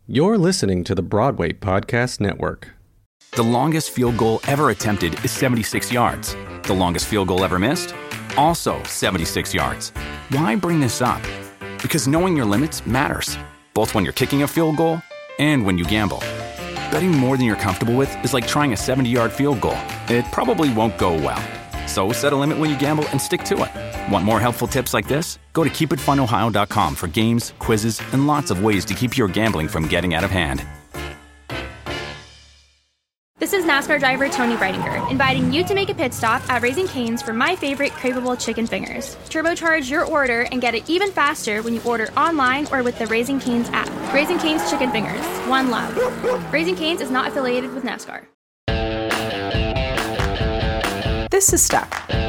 You're listening to the Broadway Podcast Network. The longest field goal ever attempted is 76 yards. The longest field goal ever missed? Also 76 yards. Why bring this up? Because knowing your limits matters, both when you're kicking a field goal and when you gamble. Betting more than you're comfortable with is like trying a 70-yard field goal. It probably won't go well. So set a limit when you gamble and stick to it. Want more helpful tips like this? Go to keepitfunohio.com for games, quizzes, and lots of ways to keep your gambling from getting out of hand. This is NASCAR driver Tony Breidinger, inviting you to make a pit stop at Raising Cane's for my favorite craveable chicken fingers. Turbocharge your order and get it even faster when you order online or with the Raising Cane's app. Raising Cane's Chicken Fingers. One love. Raising Cane's is not affiliated with NASCAR. This is Stuck.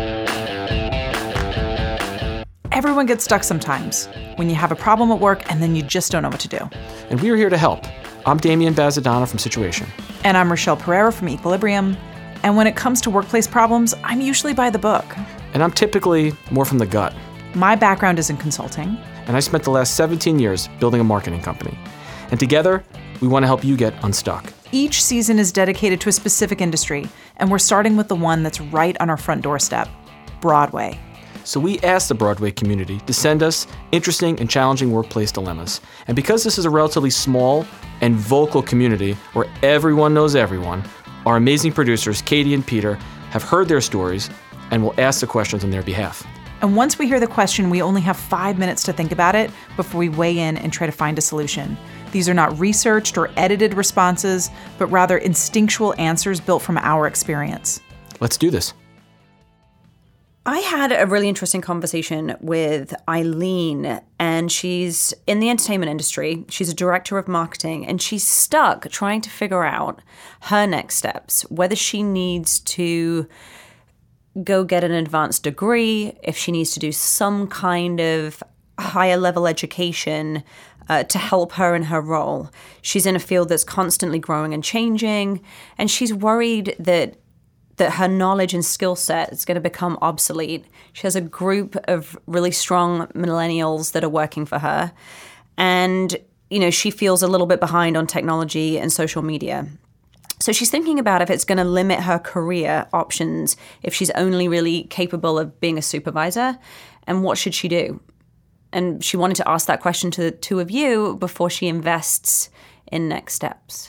Everyone gets stuck sometimes when you have a problem at work and then you just don't know what to do. And we are here to help. I'm Damian Bazadonna from Situation. And I'm Rochelle Pereira from Equilibrium. And when it comes to workplace problems, I'm usually by the book. And I'm typically more from the gut. My background is in consulting. And I spent the last 17 years building a marketing company. And together, we want to help you get unstuck. Each season is dedicated to a specific industry, and we're starting with the one that's right on our front doorstep, Broadway. So we asked the Broadway community to send us interesting and challenging workplace dilemmas. And because this is a relatively small and vocal community where everyone knows everyone, our amazing producers, Katie and Peter, have heard their stories and will ask the questions on their behalf. And once we hear the question, we only have 5 minutes to think about it before we weigh in and try to find a solution. These are not researched or edited responses, but rather instinctual answers built from our experience. Let's do this. I had a really interesting conversation with Eileen, and she's in the entertainment industry. She's a director of marketing, and she's stuck trying to figure out her next steps, whether she needs to go get an advanced degree, if she needs to do some kind of higher level education to help her in her role. She's in a field that's constantly growing and changing, and she's worried that her knowledge and skill set is going to become obsolete. She has a group of really strong millennials that are working for her. And, she feels a little bit behind on technology and social media. So she's thinking about if it's going to limit her career options, if she's only really capable of being a supervisor, and what should she do? And she wanted to ask that question to the two of you before she invests in next steps.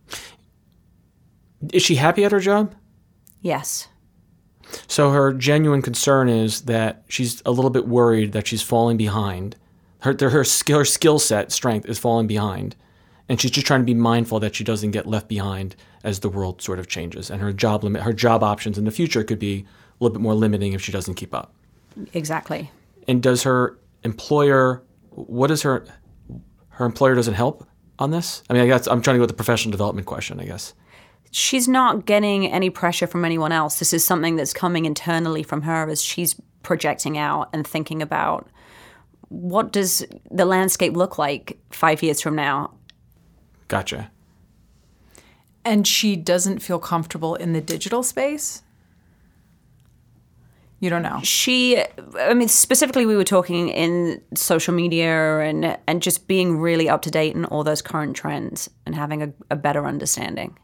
Is she happy at her job? Yes. So her genuine concern is that she's a little bit worried that she's falling behind. Her skill set, strength is falling behind. And she's just trying to be mindful that she doesn't get left behind as the world sort of changes. And her job options in the future could be a little bit more limiting if she doesn't keep up. Exactly. And does her employer, her employer doesn't help on this? I mean, I'm trying to go with the professional development question, I guess. She's not getting any pressure from anyone else. This is something that's coming internally from her as she's projecting out and thinking about what does the landscape look like 5 years from now. Gotcha. And she doesn't feel comfortable in the digital space? You don't know. Specifically we were talking in social media and just being really up to date in all those current trends and having a better understanding.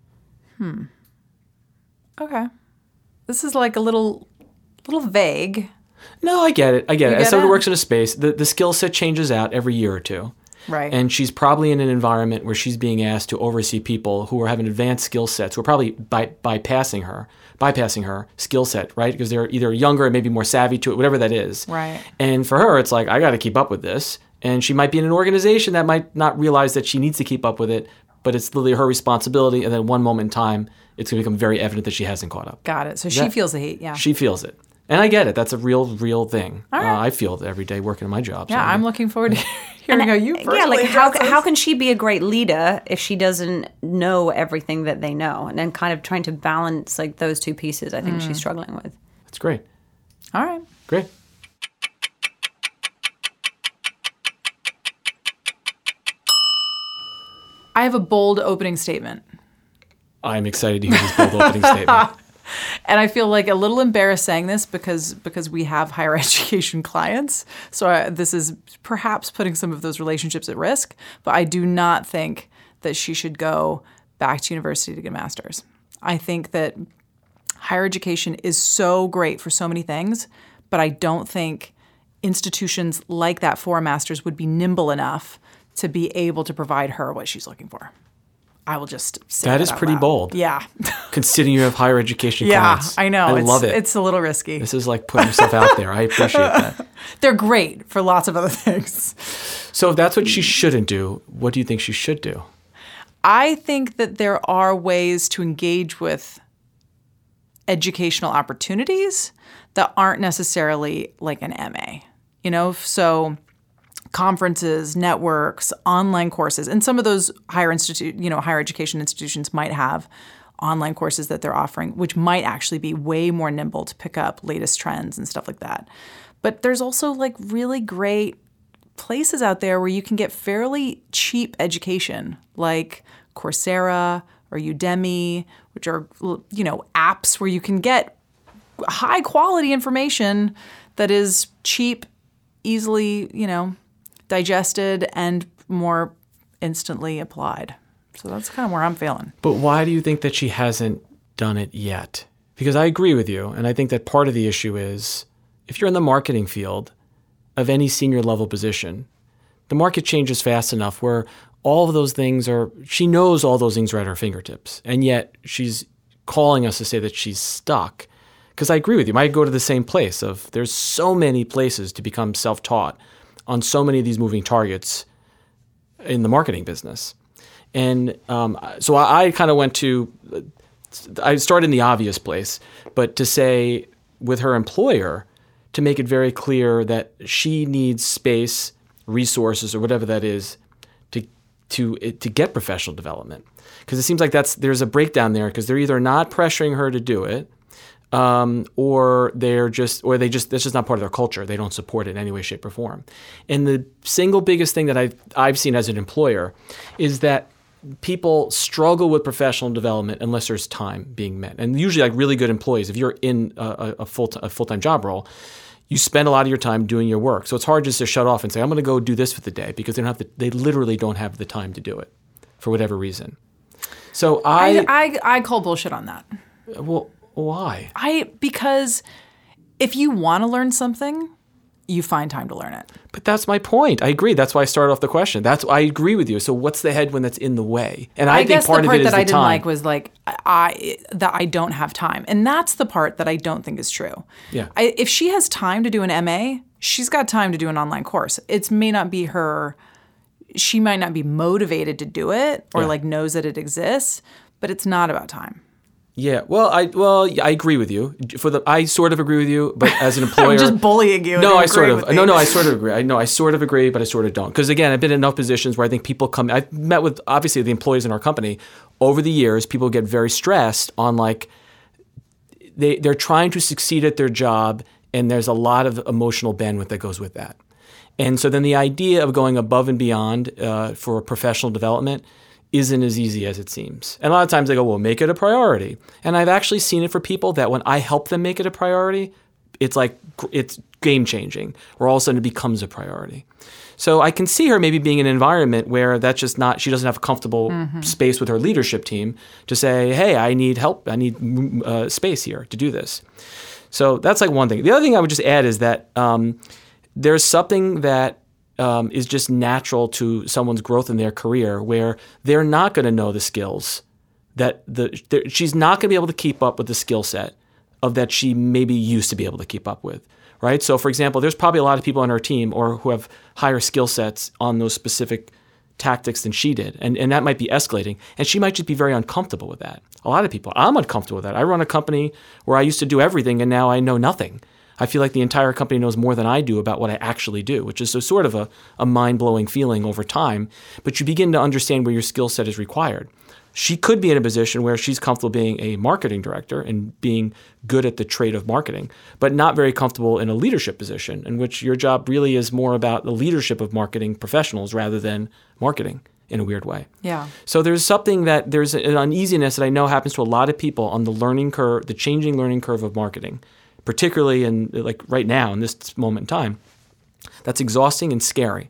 Okay. This is like a little vague. No, I get it. As someone who it? works in a space, the skill set changes out every year or two. Right. And she's probably in an environment where she's being asked to oversee people who are having advanced skill sets, who are probably bypassing her skill set, right? Because they're either younger and maybe more savvy to it, whatever that is. Right. And for her, it's like, I got to keep up with this. And she might be in an organization that might not realize that she needs to keep up with it, but it's literally her responsibility. And then one moment in time, it's going to become very evident that she hasn't caught up. Got it. So she feels the heat, yeah. She feels it. And I get it. That's a real thing. All right. I feel it every day working in my job. Yeah, so I'm looking forward to hearing how you personally how can she be a great leader if she doesn't know everything that they know? And then kind of trying to balance like those two pieces, I think she's struggling with. That's great. All right. Great. I have a bold opening statement. I'm excited to hear this bold opening statement. And I feel like a little embarrassed saying this because we have higher education clients. So this is perhaps putting some of those relationships at risk. But I do not think that she should go back to university to get a master's. I think that higher education is so great for so many things, but I don't think institutions like that for a master's would be nimble enough to be able to provide her what she's looking for. I will just say that is out pretty loud. bold. Yeah. Considering you have higher education Yeah, clients. I know. I love it. It's a little risky. This is like putting yourself out there. I appreciate that. They're great for lots of other things. So if that's what she shouldn't do, what do you think she should do? I think that there are ways to engage with educational opportunities that aren't necessarily like an MA. So conferences, networks, online courses, and some of those higher education institutions might have online courses that they're offering, which might actually be way more nimble to pick up latest trends and stuff like that. But there's also like really great places out there where you can get fairly cheap education, like Coursera or Udemy, which are, apps where you can get high quality information that is cheap, easily, digested and more instantly applied. So that's kind of where I'm feeling. But why do you think that she hasn't done it yet? Because I agree with you, and I think that part of the issue is if you're in the marketing field of any senior level position, the market changes fast enough where all of those things she knows all those things are at her fingertips, and yet she's calling us to say that she's stuck. Because I agree with you. I might go to the same place of there's so many places to become self-taught on so many of these moving targets in the marketing business. And so I kind of I started in the obvious place, but to say with her employer, to make it very clear that she needs space, resources, or whatever that is to get professional development. Because it seems like there's a breakdown there because they're either not pressuring her to do it, or that's just not part of their culture. They don't support it in any way, shape, or form. And the single biggest thing that I've seen as an employer is that people struggle with professional development unless there's time being met. And usually, like really good employees, if you're in a full-time job role, you spend a lot of your time doing your work. So it's hard just to shut off and say, I'm going to go do this for the day, because they literally don't have the time to do it for whatever reason. So I call bullshit on that. Well, why? Because if you want to learn something, you find time to learn it. But that's my point. I agree. That's why I started off the question. I agree with you. So what's the headwind that's in the way? And I think part of it is the time. I guess the part that I didn't like was like that I don't have time. And that's the part that I don't think is true. Yeah. If she has time to do an MA, she's got time to do an online course. It may not be she might not be motivated to do it or like knows that it exists, but it's not about time. Yeah, I agree with you. I sort of agree with you, but as an employer, I'm just bullying you. No, I sort of agree. I sort of agree, but I sort of don't. Because again, I've been in enough positions where I think people come. I've met with obviously the employees in our company over the years. People get very stressed on like they're trying to succeed at their job, and there's a lot of emotional bandwidth that goes with that. And so then the idea of going above and beyond for professional development isn't as easy as it seems. And a lot of times they go, well, make it a priority. And I've actually seen it for people that when I help them make it a priority, it's game changing, or all of a sudden it becomes a priority. So I can see her maybe being in an environment where that's just not, she doesn't have a comfortable space with her leadership team to say, hey, I need help. I need space here to do this. So that's like one thing. The other thing I would just add is that there's something that is just natural to someone's growth in their career where they're not going to know the skills that she's not going to be able to keep up with the skill set of that she maybe used to be able to keep up with, right? So for example, there's probably a lot of people on her team or who have higher skill sets on those specific tactics than she did. And that might be escalating. And she might just be very uncomfortable with that. A lot of people, I'm uncomfortable with that. I run a company where I used to do everything and now I know nothing. I feel like the entire company knows more than I do about what I actually do, which is sort of a mind-blowing feeling over time. But you begin to understand where your skill set is required. She could be in a position where she's comfortable being a marketing director and being good at the trade of marketing, but not very comfortable in a leadership position in which your job really is more about the leadership of marketing professionals rather than marketing. in a weird way. Yeah. So there's an uneasiness that I know happens to a lot of people on the learning curve, the changing learning curve of marketing, particularly in like right now in this moment in time. That's exhausting and scary.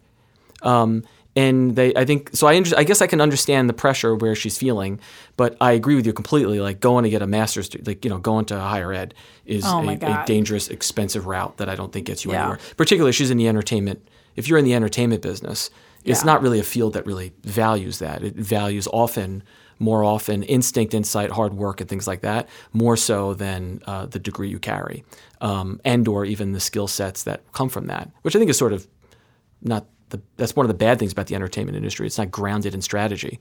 I guess I can understand the pressure where she's feeling, but I agree with you completely. Like going to get a master's, going to higher ed is a dangerous, expensive route that I don't think gets you anywhere. Particularly, she's in the entertainment. If you're in the entertainment business, it's not really a field that really values that. It values more often, instinct, insight, hard work, and things like that, more so than the degree you carry, and or even the skill sets that come from that, which I think is sort of that's one of the bad things about the entertainment industry. It's not grounded in strategy.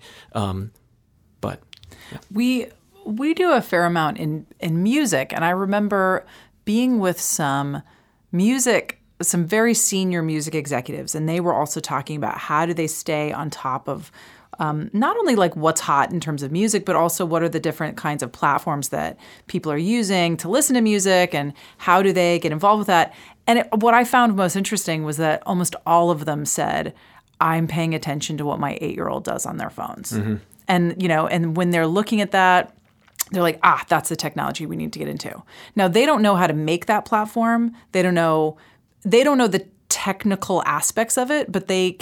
But yeah. We do a fair amount in music, and I remember being with some very senior music executives, and they were also talking about how do they stay on top of not only like what's hot in terms of music, but also what are the different kinds of platforms that people are using to listen to music, and how do they get involved with that. And what I found most interesting was that almost all of them said, I'm paying attention to what my 8-year-old does on their phones. Mm-hmm. And, and when they're looking at that, they're like, that's the technology we need to get into. Now, they don't know how to make that platform. They don't know the technical aspects of it, but they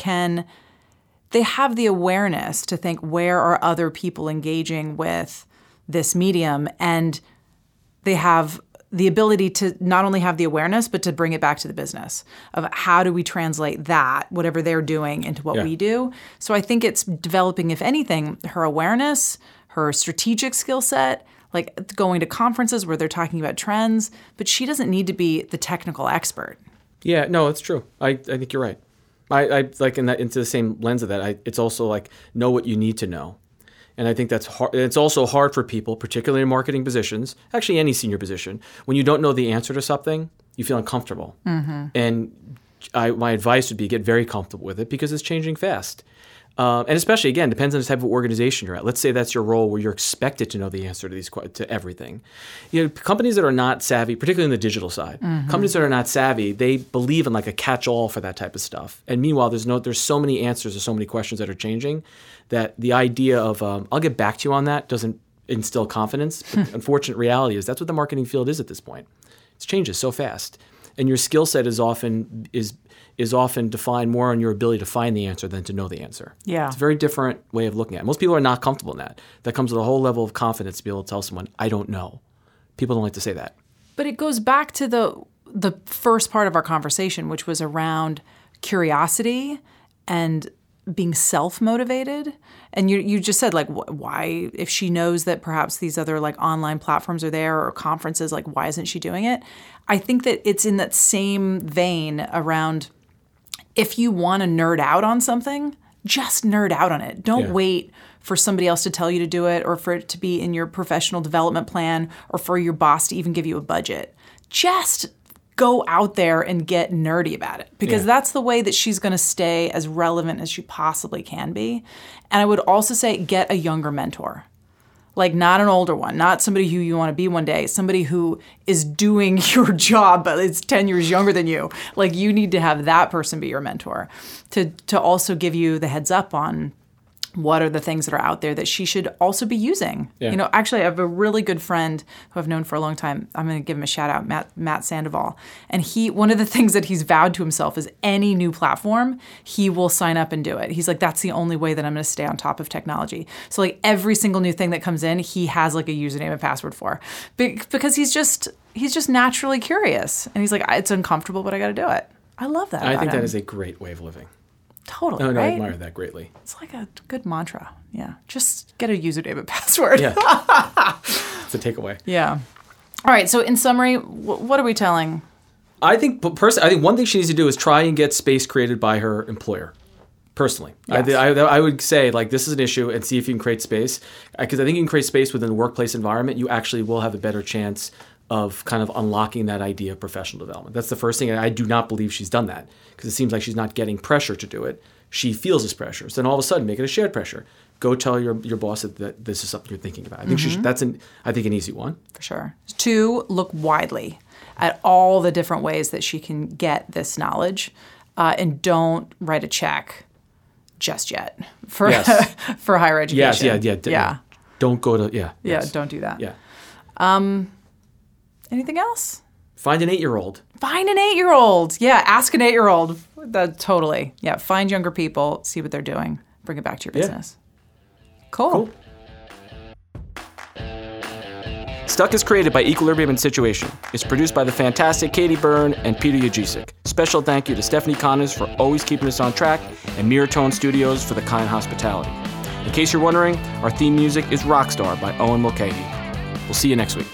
have the awareness to think, where are other people engaging with this medium? And they have the ability to not only have the awareness, but to bring it back to the business of how do we translate that, whatever they're doing, into what we do. So I think it's developing, if anything, her awareness, her strategic skill set, like going to conferences where they're talking about trends, but she doesn't need to be the technical expert. Yeah, no, it's true. I think you're right. I like into the same lens of that. It's also like know what you need to know. And I think that's hard. It's also hard for people, particularly in marketing positions, actually any senior position, when you don't know the answer to something, you feel uncomfortable. Mm-hmm. And my advice would be get very comfortable with it because it's changing fast. And especially, again, depends on the type of organization you're at. Let's say that's your role where you're expected to know the answer to everything. Companies that are not savvy, particularly in the digital side, companies that are not savvy, they believe in like a catch-all for that type of stuff. And meanwhile, there's so many answers to so many questions that are changing that the idea of I'll get back to you on that doesn't instill confidence. But the unfortunate reality is that's what the marketing field is at this point. It changes so fast, and your skill set is often defined more on your ability to find the answer than to know the answer. Yeah. It's a very different way of looking at it. Most people are not comfortable in that. That comes with a whole level of confidence to be able to tell someone, I don't know. People don't like to say that. But it goes back to the first part of our conversation, which was around curiosity and being self-motivated. And you just said, like, why, if she knows that perhaps these other like online platforms are there or conferences, like, why isn't she doing it? I think that it's in that same vein around, if you want to nerd out on something, just nerd out on it. Don't wait for somebody else to tell you to do it, or for it to be in your professional development plan, or for your boss to even give you a budget. Just go out there and get nerdy about it, because that's the way that she's going to stay as relevant as she possibly can be. And I would also say get a younger mentor. Like, not an older one, not somebody who you want to be one day, somebody who is doing your job but is 10 years younger than you. Like, you need to have that person be your mentor to also give you the heads up on what are the things that are out there that she should also be using. Yeah. Actually, I have a really good friend who I've known for a long time. I'm going to give him a shout out, Matt Sandoval. And one of the things that he's vowed to himself is any new platform, he will sign up and do it. He's like, that's the only way that I'm going to stay on top of technology. So like every single new thing that comes in, he has like a username and password for, because he's just naturally curious. And he's like, it's uncomfortable, but I got to do it. I love that. I think that is a great way of living. Totally, right? I admire that greatly. It's like a good mantra. Yeah. Just get a username and password. Yeah. It's a takeaway. Yeah. All right. So in summary, what are we telling? I think one thing she needs to do is try and get space created by her employer. Personally, yes. I would say, like, this is an issue, and see if you can create space. Because I think you can create space within the workplace environment. You actually will have a better chance of kind of unlocking that idea of professional development. That's the first thing. I do not believe she's done that, because it seems like she's not getting pressure to do it. She feels this pressure. So then all of a sudden, make it a shared pressure. Go tell your boss that this is something you're thinking about. I think that's an easy one. For sure. 2, look widely at all the different ways that she can get this knowledge, and don't write a check just yet for Yes. for higher education. Yes, yeah. Don't go to, Yeah, don't do that. Yeah. Anything else? Find an 8-year-old. Find an 8-year-old. Yeah, ask an 8-year-old. Totally. Yeah, find younger people, see what they're doing, bring it back to your business. Cool. Stuck is created by Equilibrium and Situation. It's produced by the fantastic Katie Byrne and Peter Yajicek. Special thank you to Stephanie Connors for always keeping us on track, and Miratone Studios for the kind hospitality. In case you're wondering, our theme music is Rockstar by Owen Mulcahy. We'll see you next week.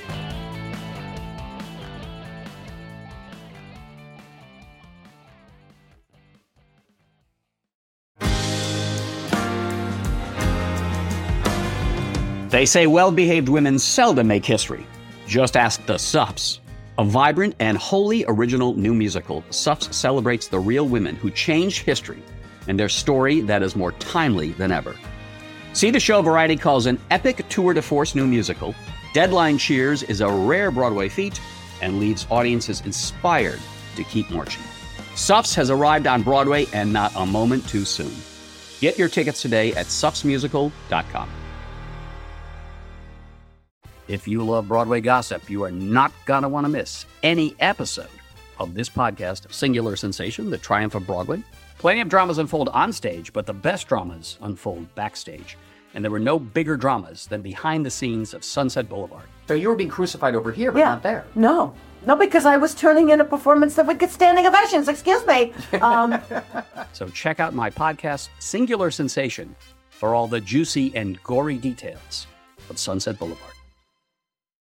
They say well-behaved women seldom make history. Just ask the Suffs. A vibrant and wholly original new musical, Suffs celebrates the real women who changed history and their story that is more timely than ever. See the show Variety calls an epic tour de force new musical. Deadline cheers is a rare Broadway feat and leaves audiences inspired to keep marching. Suffs has arrived on Broadway and not a moment too soon. Get your tickets today at suffsmusical.com. If you love Broadway gossip, you are not going to want to miss any episode of this podcast, Singular Sensation, The Triumph of Broadway. Plenty of dramas unfold on stage, but the best dramas unfold backstage. And there were no bigger dramas than behind the scenes of Sunset Boulevard. So you were being crucified over here, but not there. No, because I was turning in a performance that would get standing ovations. Excuse me. So check out my podcast, Singular Sensation, for all the juicy and gory details of Sunset Boulevard.